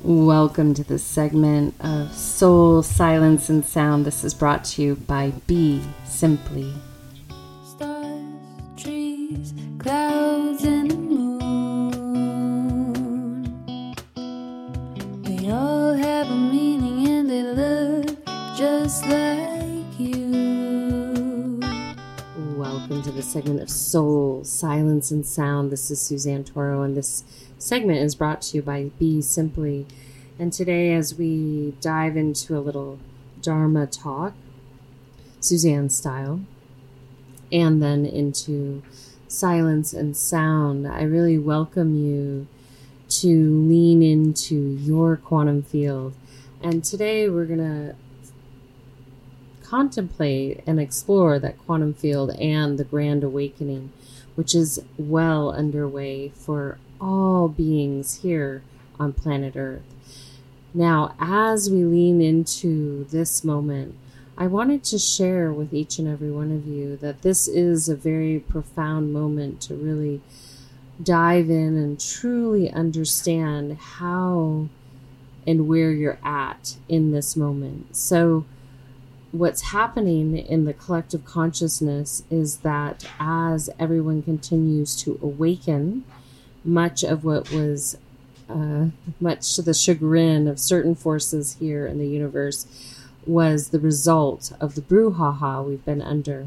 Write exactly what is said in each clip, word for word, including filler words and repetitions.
Welcome to this segment of Soul, Silence, and Sound. This is brought to you by Be Simply. Stars, trees, clouds, and the moon. They all have a meaning and they look just like you. Welcome to the segment of Soul, Silence, and Sound. This is Suzanne Toro, and this segment is brought to you by Be Simply. And today, as we dive into a little Dharma talk, Suzanne style, and then into silence and sound, I really welcome you to lean into your quantum field. And today we're going to contemplate and explore that quantum field and the grand awakening, which is well underway for all beings here on planet Earth. Now, as we lean into this moment, I wanted to share with each and every one of you that this is a very profound moment to really dive in and truly understand how and where you're at in this moment. So what's happening in the collective consciousness is that as everyone continues to awaken, much of what was, uh, much to the chagrin of certain forces here in the universe, was the result of the brouhaha we've been under.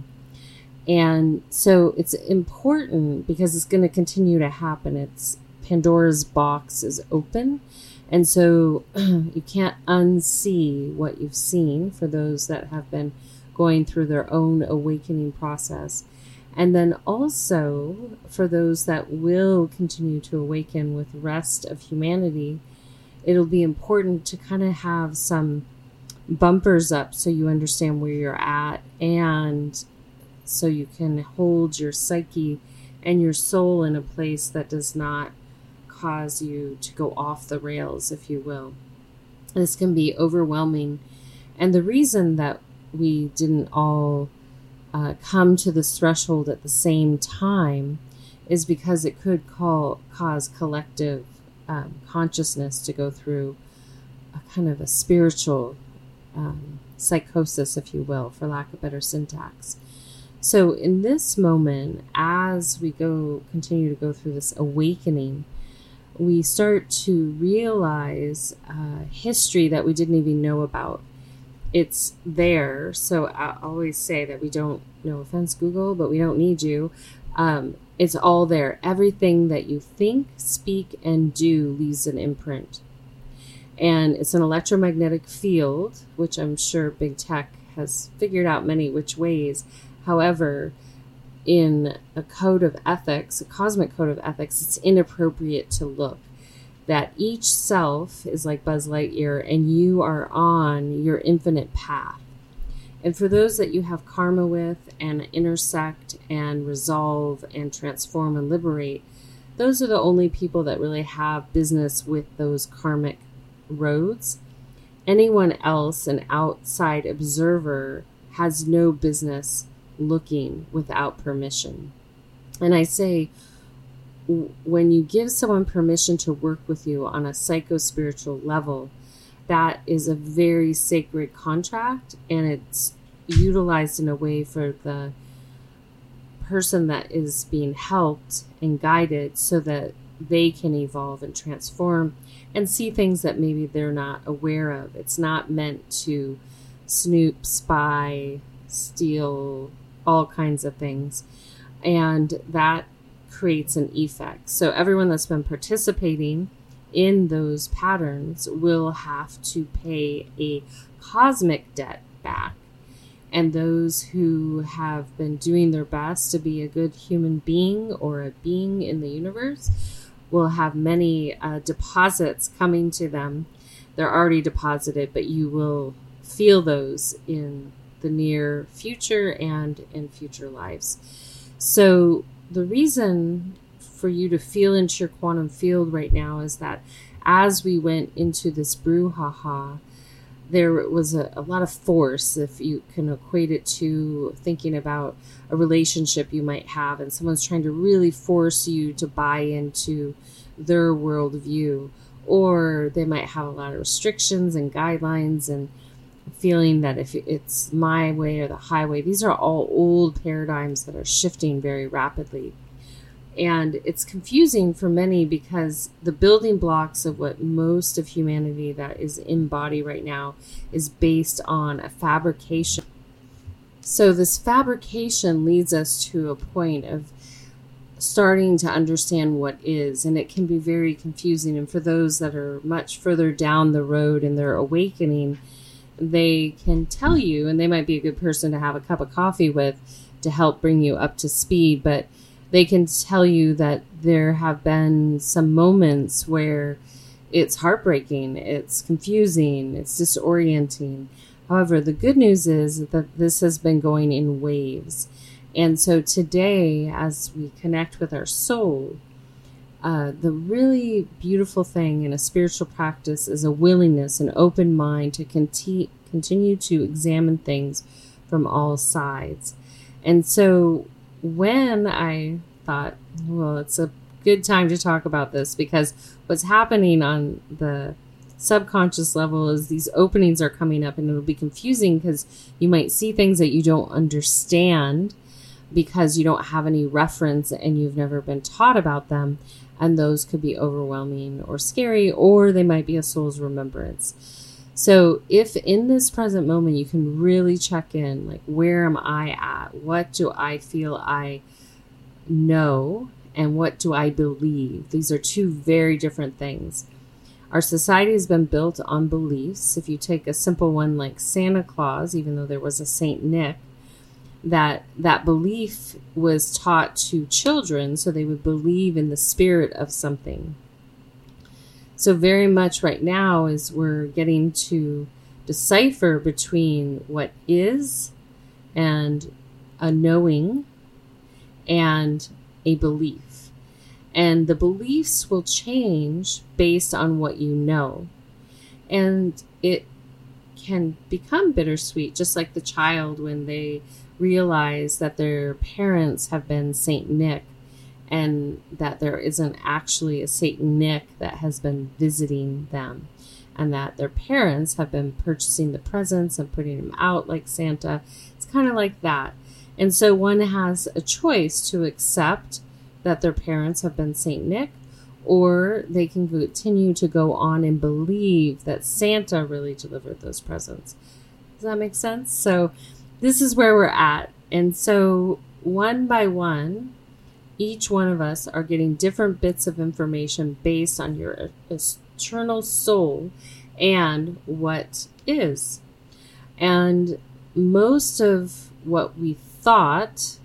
And so it's important because it's going to continue to happen. It's Pandora's box is open. And so you can't unsee what you've seen for those that have been going through their own awakening process. And then also for those that will continue to awaken with the rest of humanity, it'll be important to kind of have some bumpers up so you understand where you're at, and so you can hold your psyche and your soul in a place that does not cause you to go off the rails, if you will. This can be overwhelming. And the reason that we didn't all uh, come to this threshold at the same time is because it could call, cause collective um, consciousness to go through a kind of a spiritual um, psychosis, if you will, for lack of better syntax. So in this moment, as we go continue to go through this awakening, we start to realize uh, history that we didn't even know about. It's there. So I always say that we don't, no offense, Google, but we don't need you. Um, it's all there. Everything that you think, speak, and do leaves an imprint. And it's an electromagnetic field, which I'm sure big tech has figured out many which ways. However, in a code of ethics, a cosmic code of ethics, it's inappropriate to look. That each self is like Buzz Lightyear and you are on your infinite path. And for those that you have karma with and intersect and resolve and transform and liberate, those are the only people that really have business with those karmic roads. Anyone else, an outside observer, has no business looking without permission. And I say, when you give someone permission to work with you on a psycho-spiritual level, that is a very sacred contract, and it's utilized in a way for the person that is being helped and guided so that they can evolve and transform and see things that maybe they're not aware of. It's not meant to snoop, spy, steal, all kinds of things. And that creates an effect. So everyone that's been participating in those patterns will have to pay a cosmic debt back. And those who have been doing their best to be a good human being or a being in the universe will have many uh, deposits coming to them. They're already deposited, but you will feel those in the near future and in future lives. So the reason for you to feel into your quantum field right now is that as we went into this brouhaha, there was a, a lot of force, if you can equate it to thinking about a relationship you might have and someone's trying to really force you to buy into their worldview, or they might have a lot of restrictions and guidelines and feeling that if it's my way or the highway. These are all old paradigms that are shifting very rapidly. And it's confusing for many because the building blocks of what most of humanity that is in body right now is based on a fabrication. So this fabrication leads us to a point of starting to understand what is, and it can be very confusing. And for those that are much further down the road in their awakening, they can tell you, and they might be a good person to have a cup of coffee with to help bring you up to speed, but they can tell you that there have been some moments where it's heartbreaking, it's confusing, it's disorienting. However, the good news is that this has been going in waves. And so today, as we connect with our soul, uh, the really beautiful thing in a spiritual practice is a willingness, an open mind to conti- continue to examine things from all sides. And so when I thought, well, it's a good time to talk about this, because what's happening on the subconscious level is these openings are coming up, and it'll be confusing because you might see things that you don't understand because you don't have any reference and you've never been taught about them. And those could be overwhelming or scary, or they might be a soul's remembrance. So if in this present moment you can really check in, like, where am I at? What do I feel I know? And what do I believe? These are two very different things. Our society has been built on beliefs. If you take a simple one like Santa Claus, even though there was a Saint Nick, that that belief was taught to children so they would believe in the spirit of something. So very much right now is we're getting to decipher between what is and a knowing and a belief. And the beliefs will change based on what you know. And it can become bittersweet, just like the child when they realize that their parents have been Saint Nick and that there isn't actually a Saint Nick that has been visiting them, and that their parents have been purchasing the presents and putting them out like Santa. It's kind of like that. And so one has a choice to accept that their parents have been Saint Nick, or they can continue to go on and believe that Santa really delivered those presents. Does that make sense? So this is where we're at. And so one by one, each one of us are getting different bits of information based on your eternal soul and what is. And most of what we thought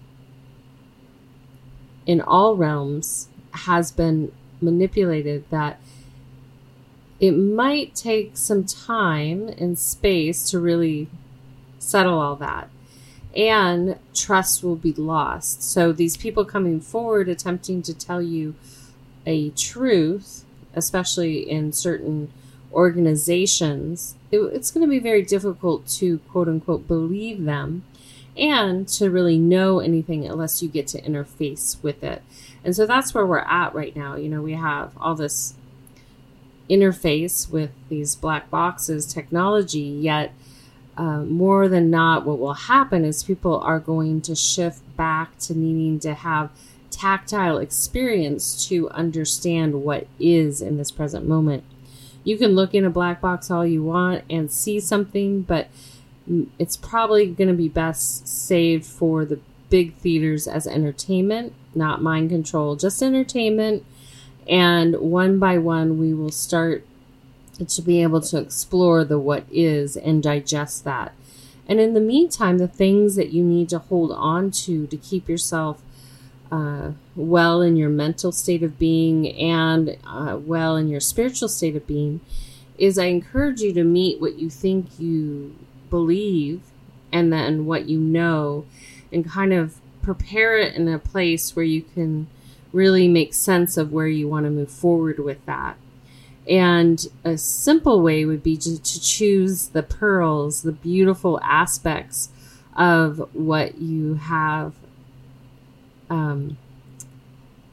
in all realms has been manipulated, that it might take some time and space to really settle all that, and trust will be lost. So these people coming forward attempting to tell you a truth, especially in certain organizations, it, it's going to be very difficult to quote unquote believe them and to really know anything unless you get to interface with it. And so that's where we're at right now. You know, we have all this interface with these black boxes technology, yet Uh, more than not, what will happen is people are going to shift back to needing to have tactile experience to understand what is in this present moment. You can look in a black box all you want and see something, but it's probably going to be best saved for the big theaters as entertainment, not mind control, just entertainment. And one by one, we will start to be able to explore the what is and digest that. And in the meantime, the things that you need to hold on to to keep yourself uh, well in your mental state of being and uh, well in your spiritual state of being is I encourage you to meet what you think you believe and then what you know, and kind of prepare it in a place where you can really make sense of where you want to move forward with that. And a simple way would be to, to choose the pearls, the beautiful aspects of what you have um,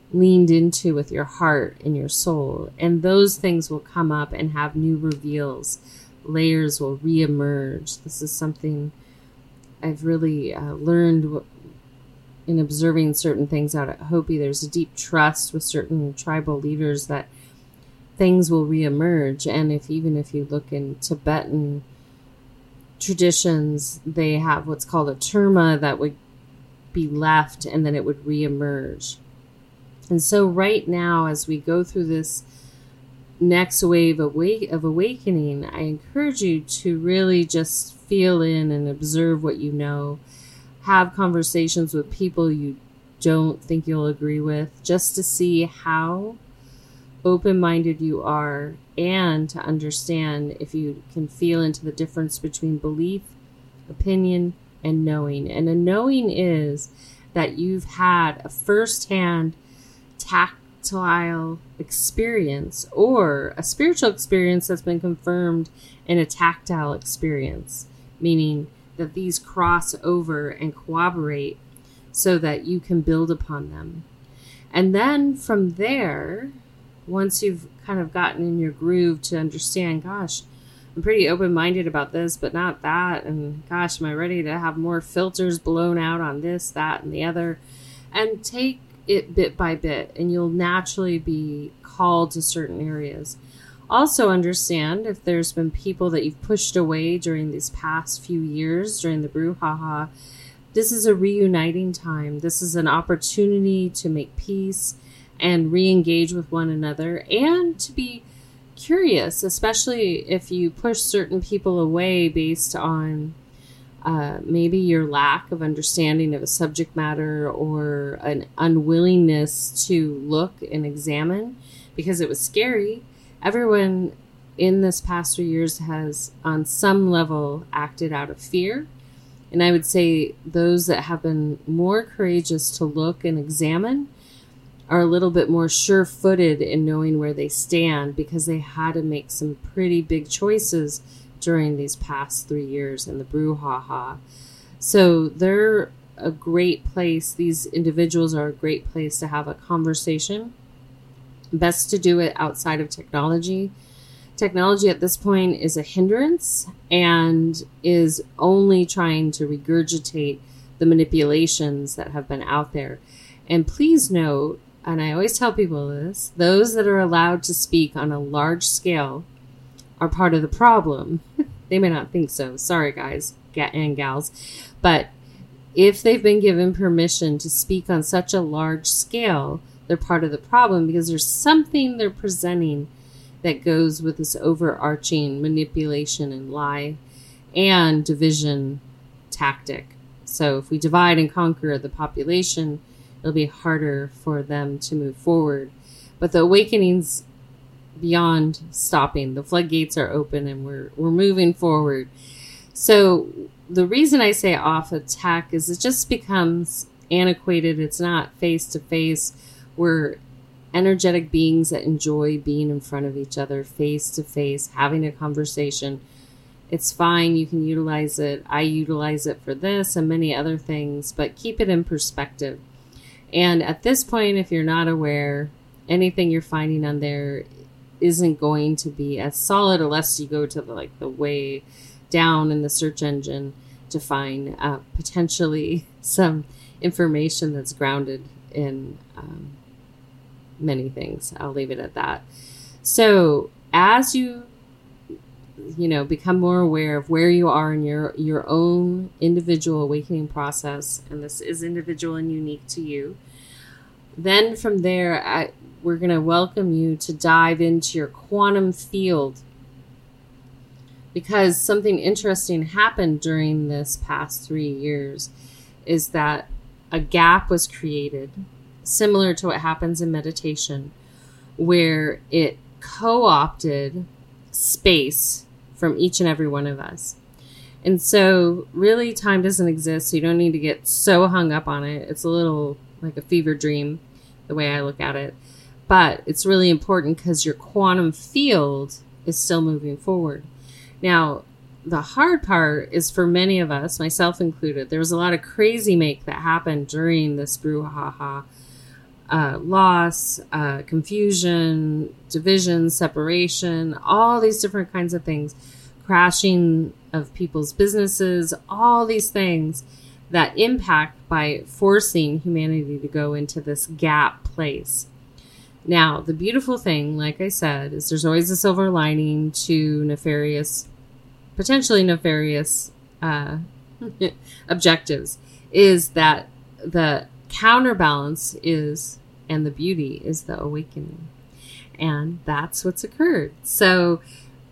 leaned into with your heart and your soul. And those things will come up and have new reveals. Layers will reemerge. This is something I've really uh, learned in observing certain things out at Hopi. There's a deep trust with certain tribal leaders that things will reemerge. And if even if you look in Tibetan traditions, they have what's called a terma that would be left and then it would reemerge. And so right now, as we go through this next wave of, wake, of awakening, I encourage you to really just feel in and observe what you know. Have conversations with people you don't think you'll agree with, just to see how open-minded you are and to understand if you can feel into the difference between belief, opinion, and knowing. And a knowing is that you've had a first-hand tactile experience or a spiritual experience that's been confirmed in a tactile experience, meaning that these cross over and corroborate so that you can build upon them. And then from there, once you've kind of gotten in your groove to understand, gosh, I'm pretty open-minded about this, but not that. And gosh, am I ready to have more filters blown out on this, that, and the other? And take it bit by bit, and you'll naturally be called to certain areas. Also understand if there's been people that you've pushed away during these past few years, during the brouhaha, this is a reuniting time. This is an opportunity to make peace and re-engage with one another and to be curious, especially if you push certain people away based on uh, maybe your lack of understanding of a subject matter or an unwillingness to look and examine because it was scary. Everyone in this past few years has on some level acted out of fear. And I would say those that have been more courageous to look and examine are a little bit more sure-footed in knowing where they stand because they had to make some pretty big choices during these past three years in the brouhaha. So they're a great place. These individuals are a great place to have a conversation. Best to do it outside of technology. Technology at this point is a hindrance and is only trying to regurgitate the manipulations that have been out there. And please note, and I always tell people this, those that are allowed to speak on a large scale are part of the problem. They may not think so. Sorry, guys and gals. But if they've been given permission to speak on such a large scale, they're part of the problem because there's something they're presenting that goes with this overarching manipulation and lie and division tactic. So if we divide and conquer the population, it'll be harder for them to move forward. But the awakening's beyond stopping. The floodgates are open and we're we're moving forward. So the reason I say off attack is it just becomes antiquated. It's not face to face. We're energetic beings that enjoy being in front of each other, face to face, having a conversation. It's fine. You can utilize it. I utilize it for this and many other things, but keep it in perspective. And at this point, if you're not aware, anything you're finding on there isn't going to be as solid unless you go to the, like the way down in the search engine to find uh, potentially some information that's grounded in um, many things. I'll leave it at that. So as you, you know, become more aware of where you are in your, your own individual awakening process, and this is individual and unique to you, then from there, I, we're going to welcome you to dive into your quantum field, because something interesting happened during this past three years is that a gap was created, similar to what happens in meditation, where it co-opted space from each and every one of us. And so really time doesn't exist, so you don't need to get so hung up on it. It's a little like a fever dream, the way I look at it. But it's really important because your quantum field is still moving forward. Now, the hard part is for many of us, myself included, there was a lot of crazy make that happened during this brouhaha. uh, loss, uh, confusion, division, separation, all these different kinds of things, crashing of people's businesses, all these things that impact by forcing humanity to go into this gap place. Now, the beautiful thing, like I said, is there's always a silver lining to nefarious, potentially nefarious uh, objectives, is that the counterbalance is, and the beauty is the awakening. And that's what's occurred. So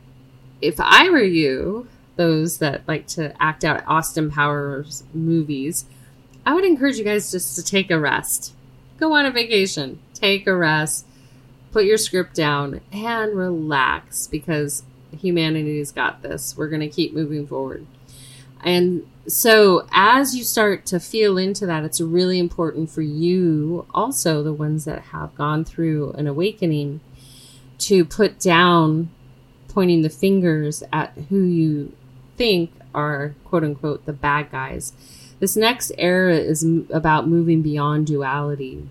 if I were you, those that like to act out Austin Powers movies, I would encourage you guys just to take a rest. Go on a vacation. Take a rest. Put your script down and relax, because humanity's got this. We're going to keep moving forward. And so as you start to feel into that, it's really important for you, also the ones that have gone through an awakening, to put down pointing the fingers at who you think are, quote unquote, the bad guys. This next era is m- about moving beyond duality.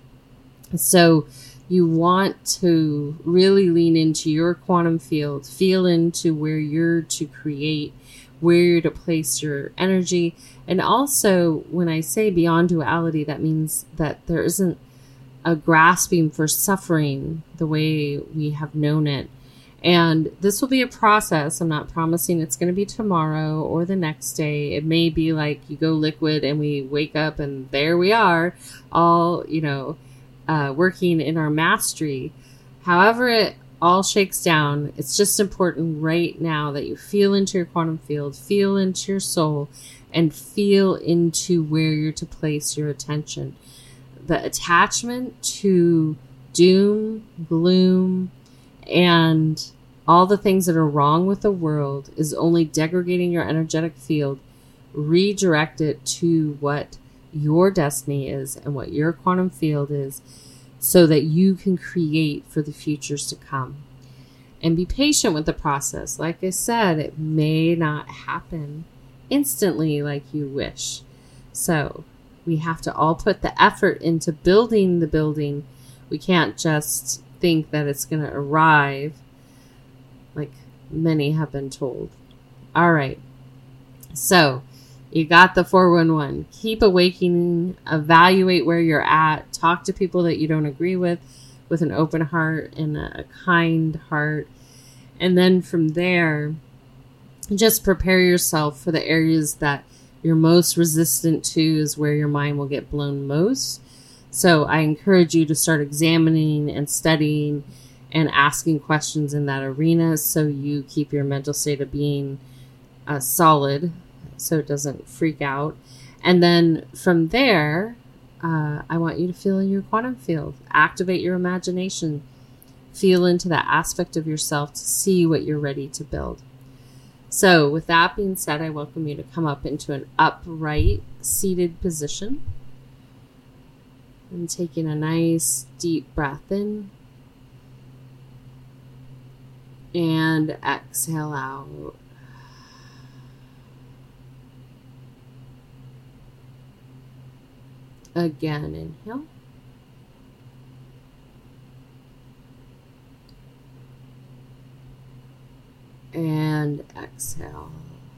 So you want to really lean into your quantum field, feel into where you're to create, where you're to place your energy. And also, when I say beyond duality, that means that there isn't a grasping for suffering the way we have known it. And this will be a process. I'm not promising it's going to be tomorrow or the next day. It may be like you go liquid and we wake up and there we are, all, you know, uh, working in our mastery. However it all shakes down, it's just important right now that you feel into your quantum field, feel into your soul, and feel into where you're to place your attention. The attachment to doom, gloom, and all the things that are wrong with the world is only degrading your energetic field. Redirect it to what your destiny is and what your quantum field is, so that you can create for the futures to come. And be patient with the process. Like I said, it may not happen instantly like you wish. So we have to all put the effort into building the building. We can't just think that it's going to arrive like many have been told. All right. So you got the four one one. Keep awakening. Evaluate where you're at. Talk to people that you don't agree with with an open heart and a kind heart. And then from there, just prepare yourself for the areas that you're most resistant to, is where your mind will get blown most. So I encourage you to start examining and studying and asking questions in that arena, so you keep your mental state of being uh, solid, so it doesn't freak out. And then from there, uh, I want you to feel in your quantum field. Activate your imagination. Feel into that aspect of yourself to see what you're ready to build. So with that being said, I welcome you to come up into an upright seated position. And taking a nice deep breath in. And exhale out. Again, inhale. And exhale.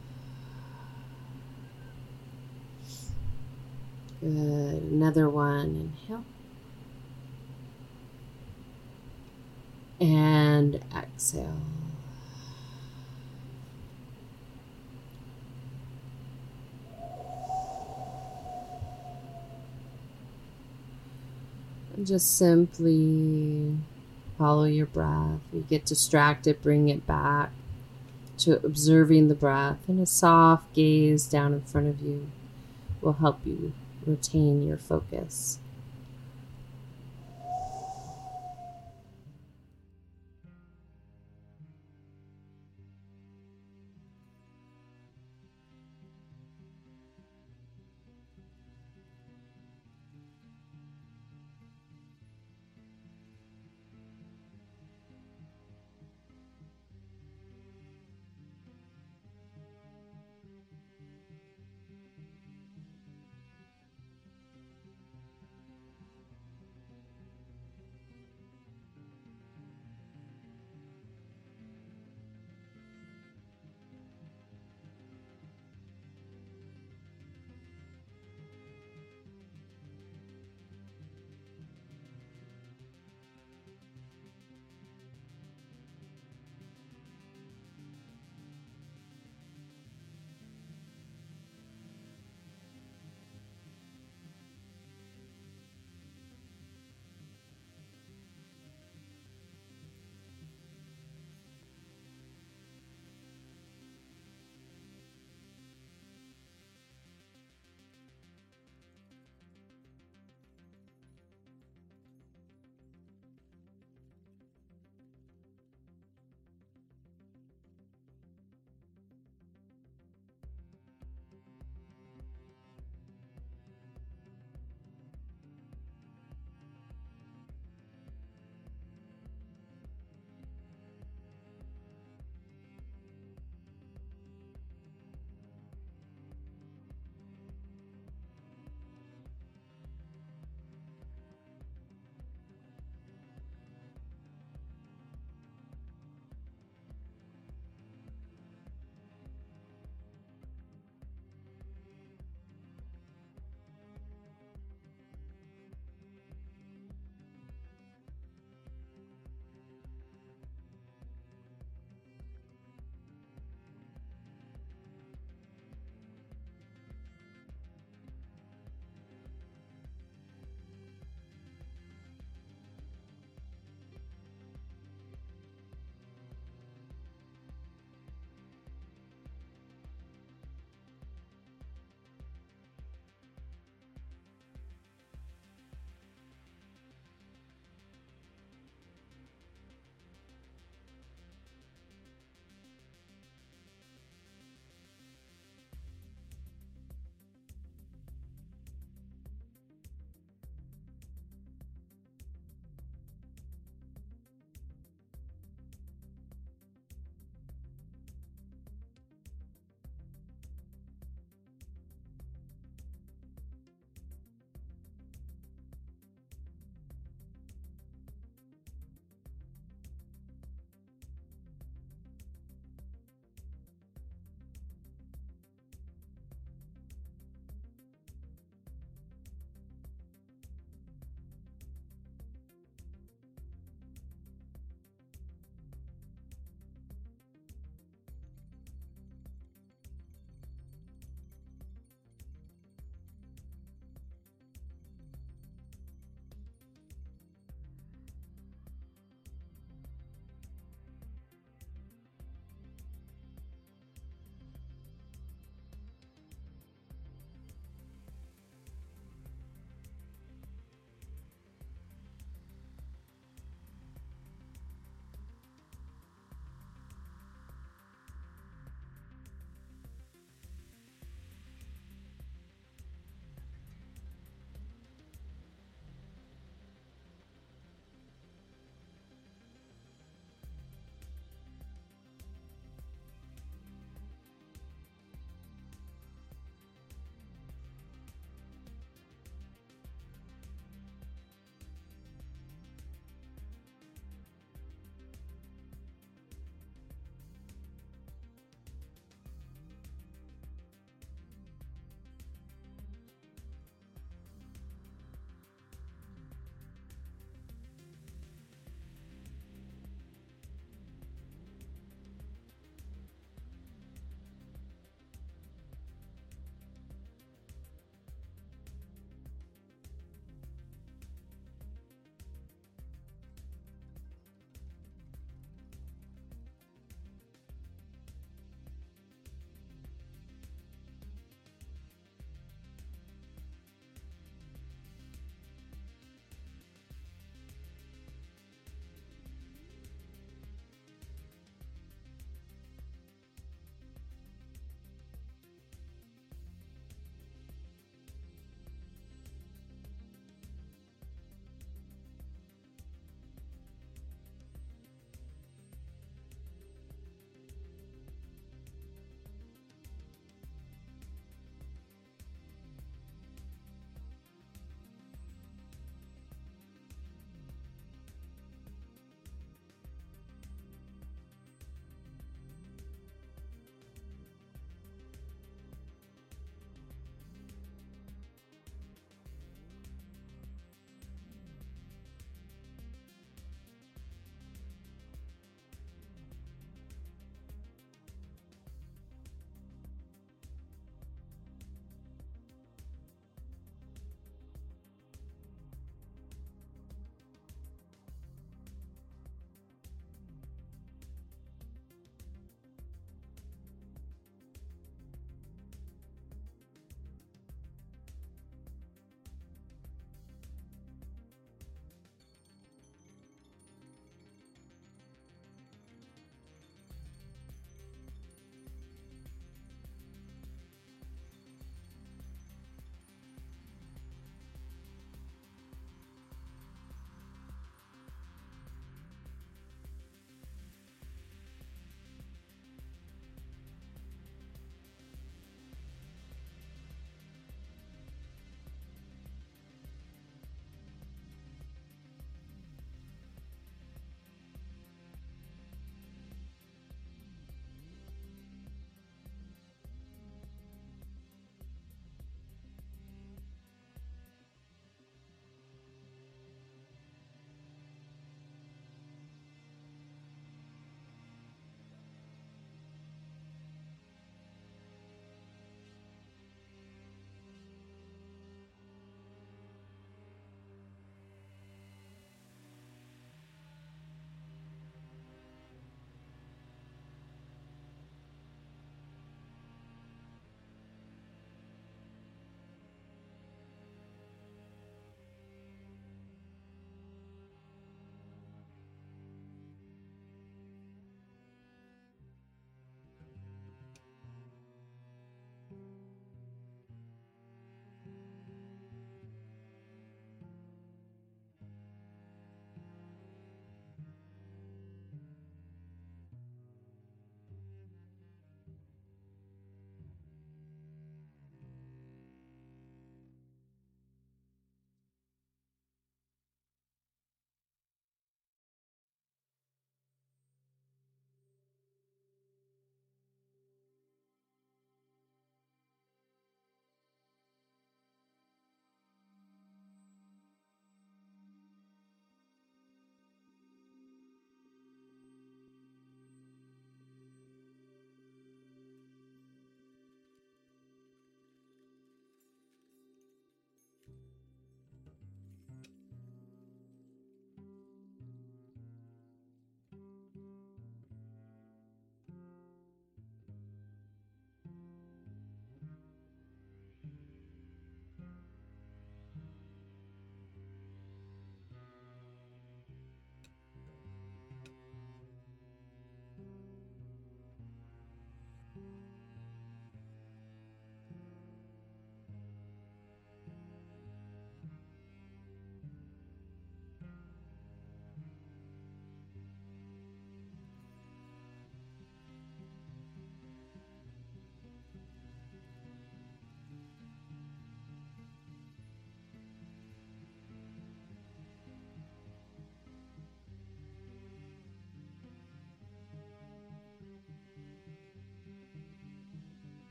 Good. Another one. Inhale. And exhale. And just simply follow your breath. You get distracted, bring it back to observing the breath, and a soft gaze down in front of you will help you retain your focus.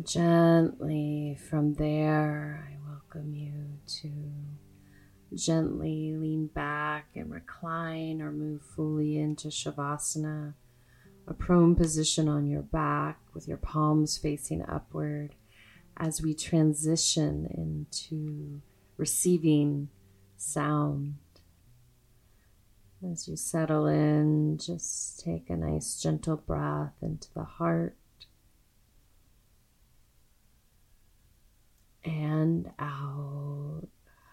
And gently from there, I welcome you to gently lean back and recline or move fully into Shavasana, a prone position on your back with your palms facing upward as we transition into receiving sound. As you settle in, just take a nice gentle breath into the heart and out.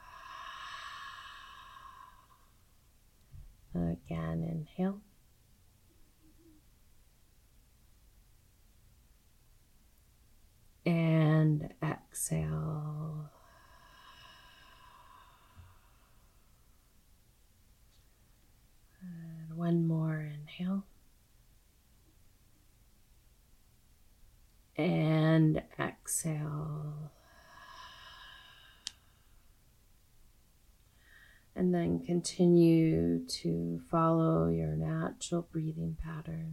Again, inhale. And exhale. And one more inhale. And exhale. And then continue to follow your natural breathing pattern.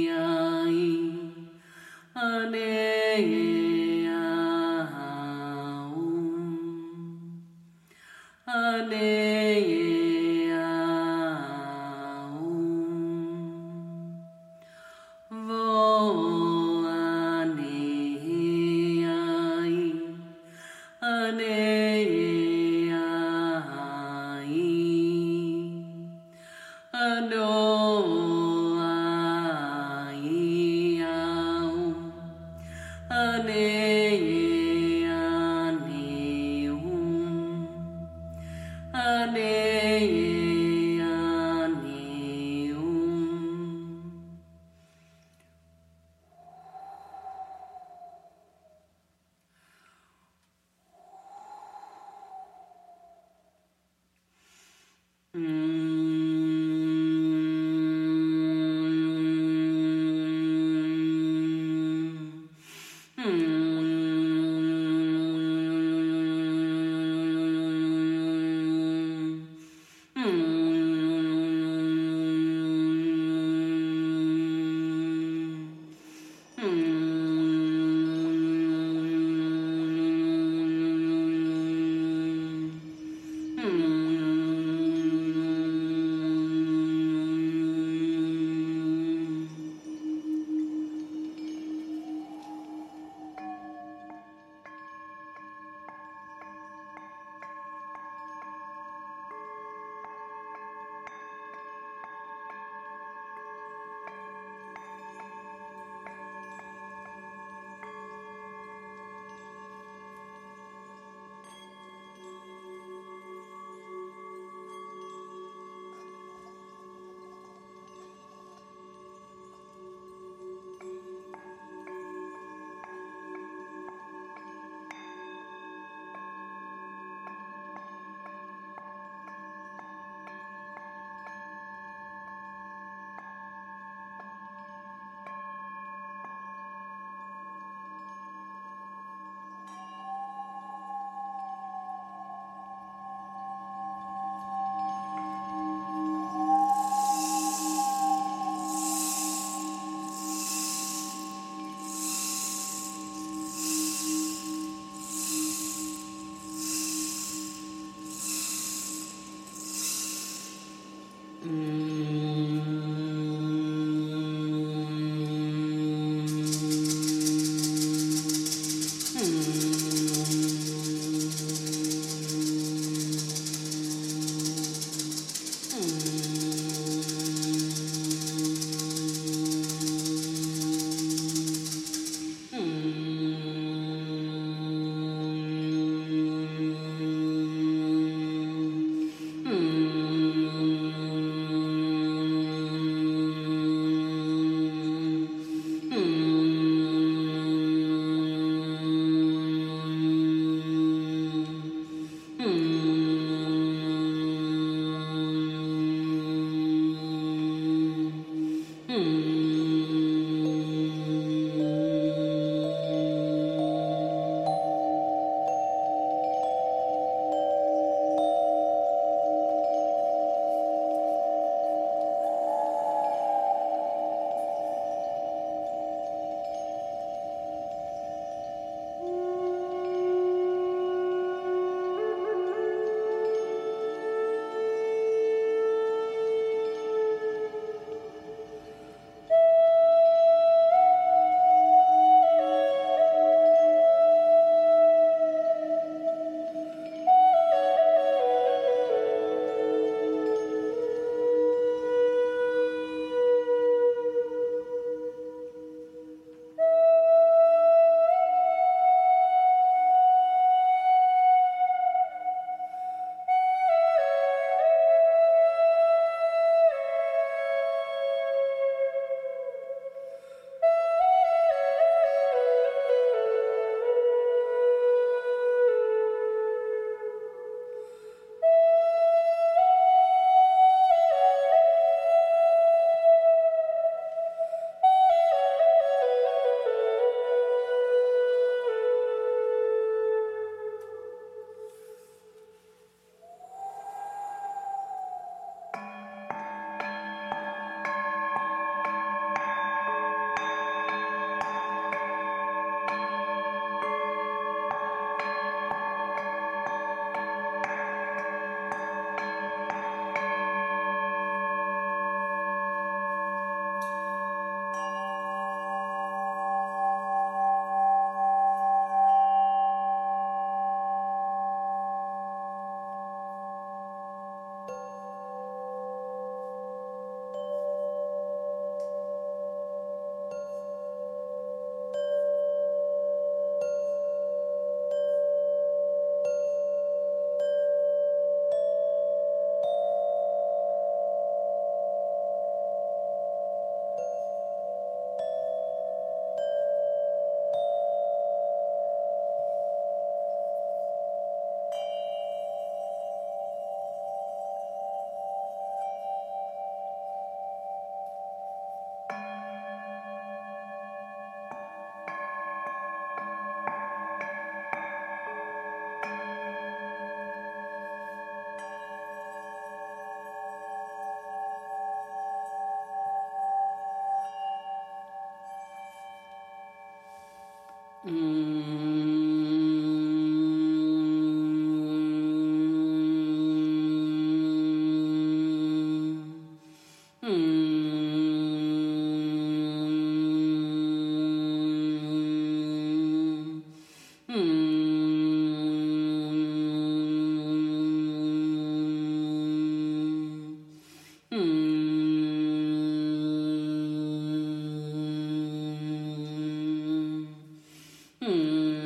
Hmm.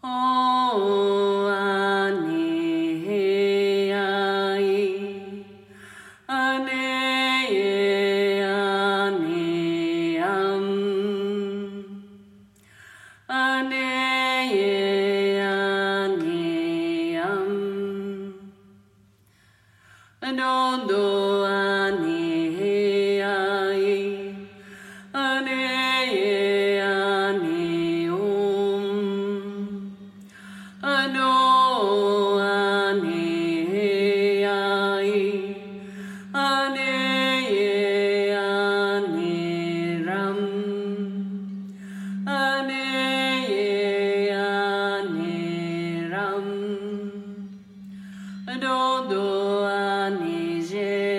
O ane ai, ane ane am, ane ane am, anondo ane ai, ane ane om, ano ane ai, ane ane ram, ane ane ram, anondo ane je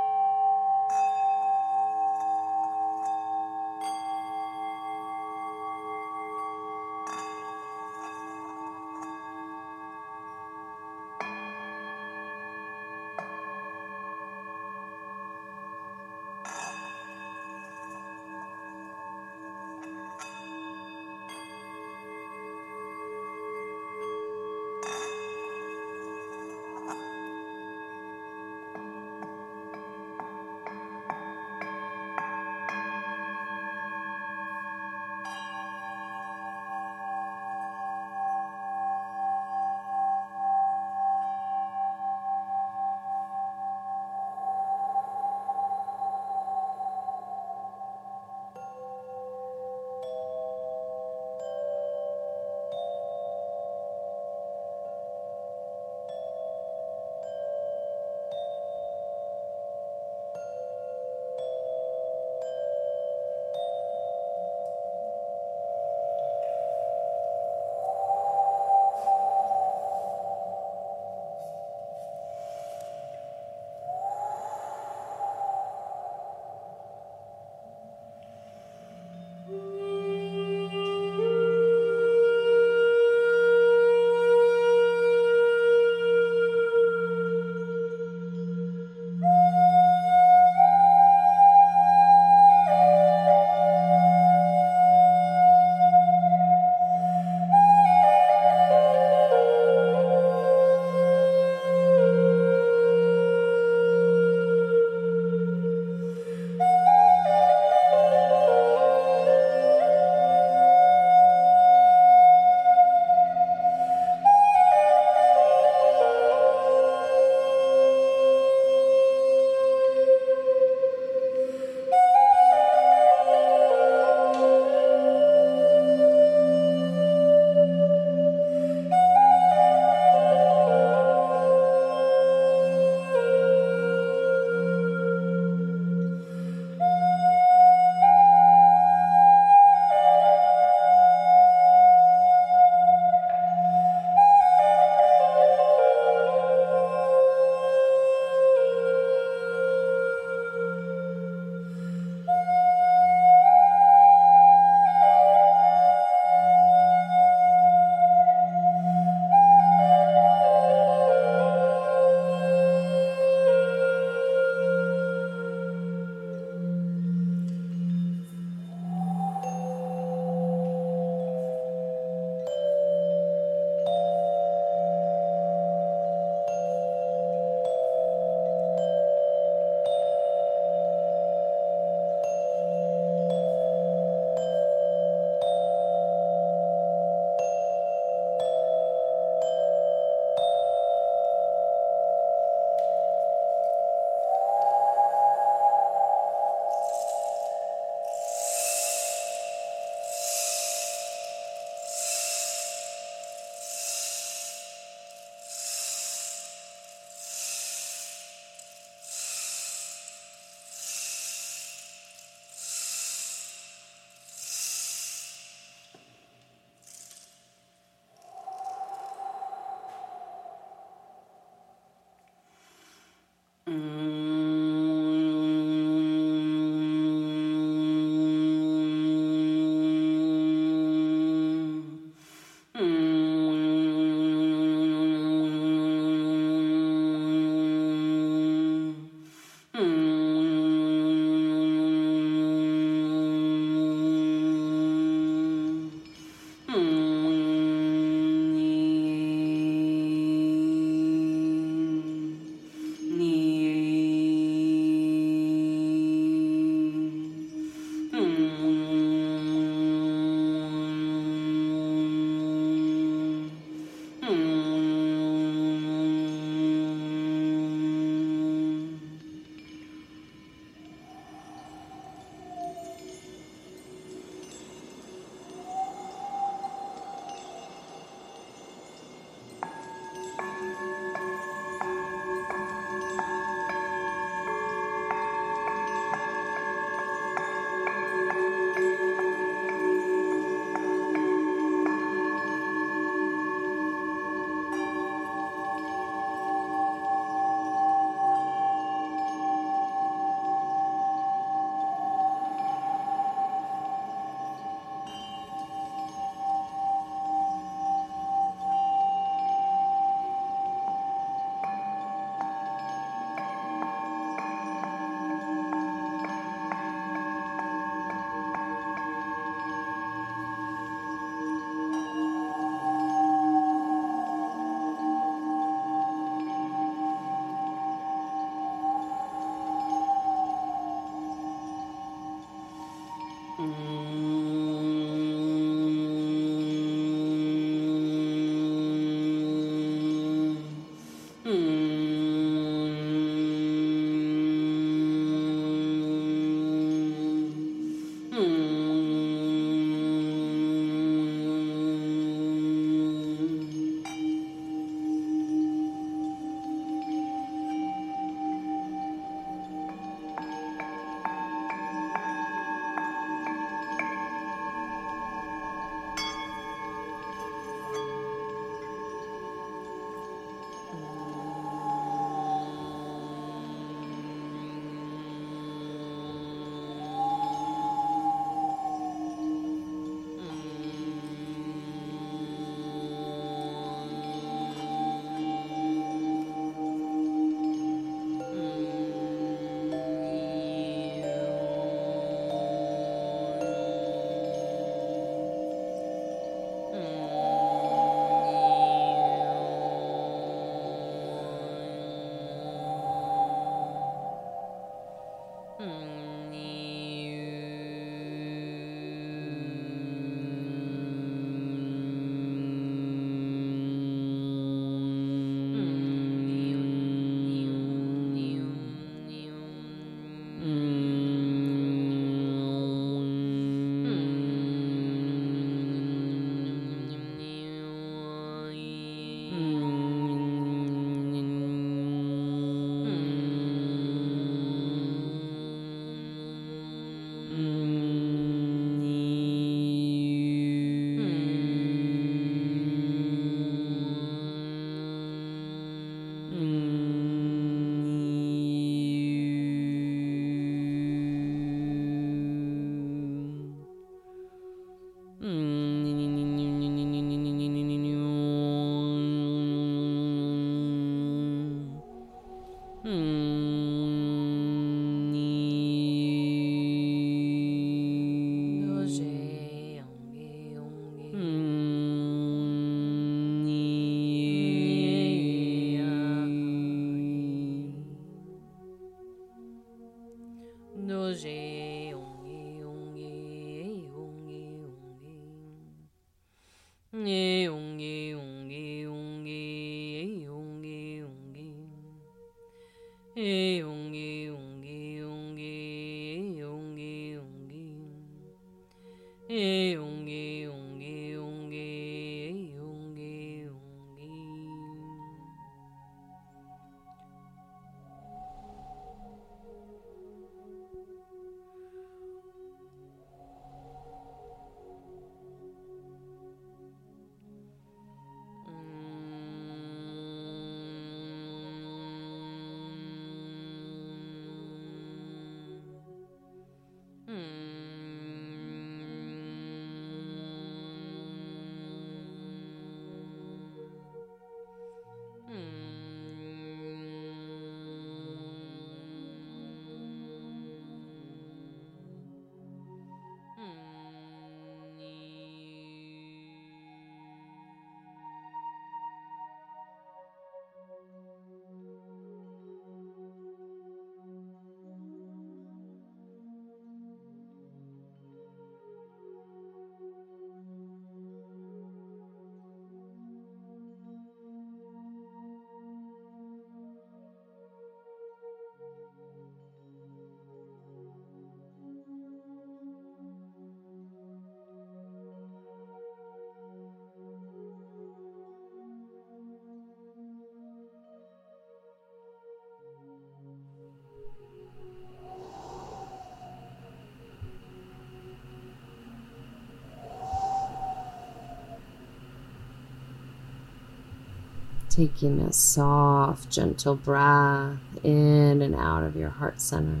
Taking a soft, gentle breath in and out of your heart center.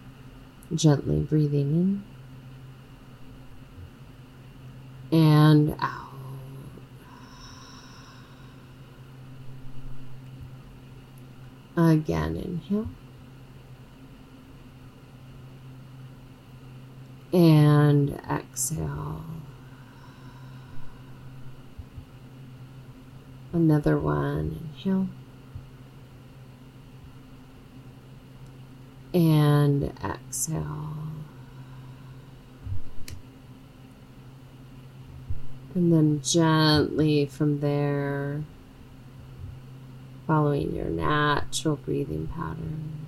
Gently breathing in and out. Again, inhale. And exhale. Another one, inhale. And exhale. And then gently from there, following your natural breathing pattern,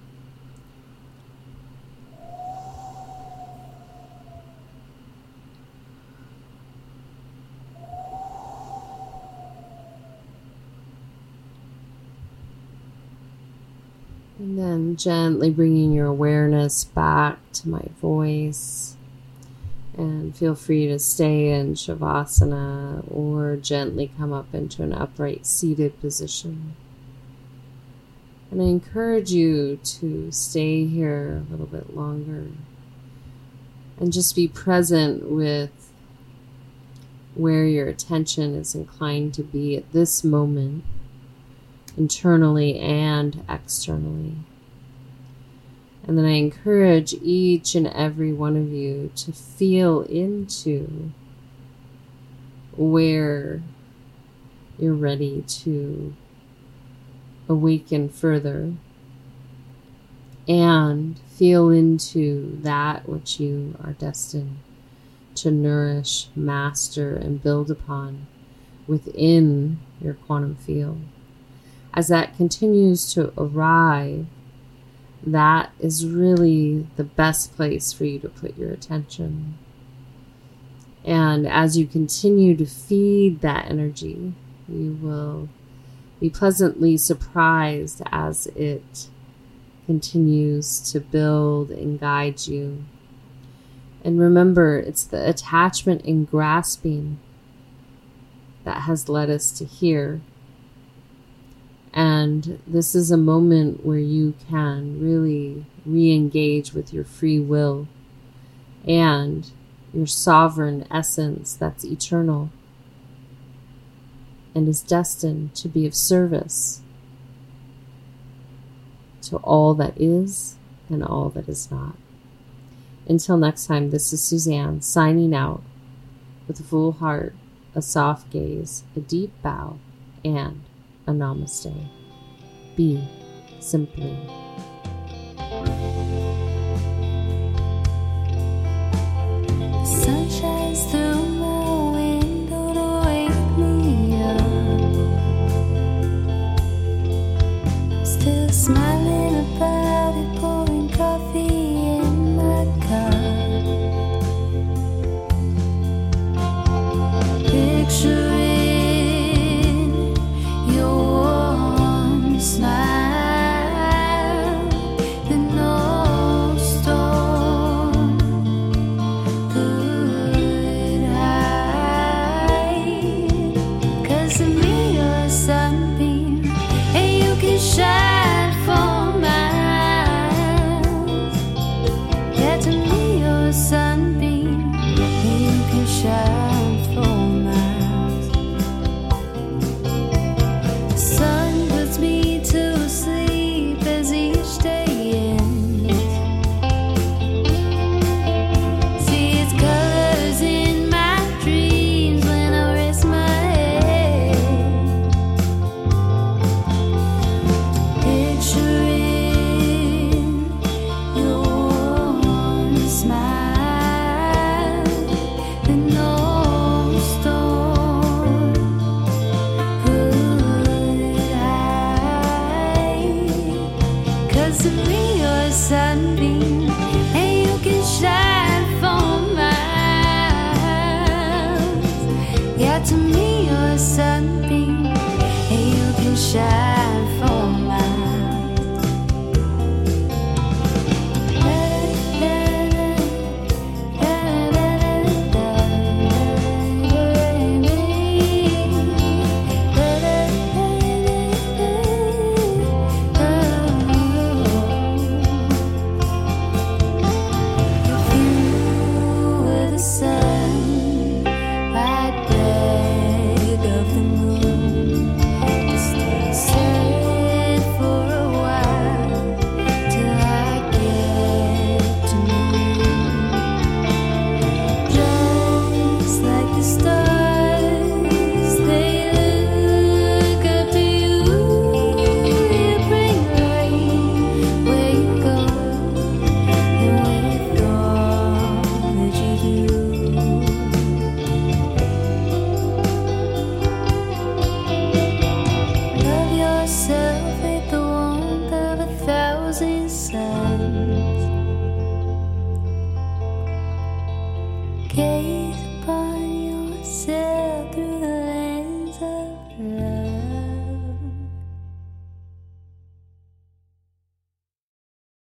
and then gently bringing your awareness back to my voice. And feel free to stay in Shavasana or gently come up into an upright seated position. And I encourage you to stay here a little bit longer and just be present with where your attention is inclined to be at this moment, internally and externally. And then I encourage each and every one of you to feel into where you're ready to awaken further and feel into that which you are destined to nourish, master, and build upon within your quantum field. As that continues to arrive, that is really the best place for you to put your attention. And as you continue to feed that energy, you will be pleasantly surprised as it continues to build and guide you. And remember, it's the attachment and grasping that has led us to here. And this is a moment where you can really re-engage with your free will and your sovereign essence that's eternal and is destined to be of service to all that is and all that is not. Until next time, this is Suzanne signing out with a full heart, a soft gaze, a deep bow, and a namaste. Be simply. Sun shines through my window to wake me up. Still smiling about it, pouring coffee in my cup. Picturing your warm smile, the no storm could hide. 'Cause to me you're a sunbeam, and you can shine for miles. Yeah, to me you're a sunbeam, and you can shine for miles. The sun puts me to sleep as each day ends. See its colors in my dreams when I rest my head. Picturing your warm smile, that no storm could hide. 'Cause to me you're a sunbeam, and you can shine for miles. Yeah, to me you're a sunbeam, and you can shine for If you were the sun, I'd beg of the moon to stay sad for a while till I get to know you. Just like the stars, they look up to you. You bring rain where you go, and with all that you do. Love yourself with the warmth of a thousand suns.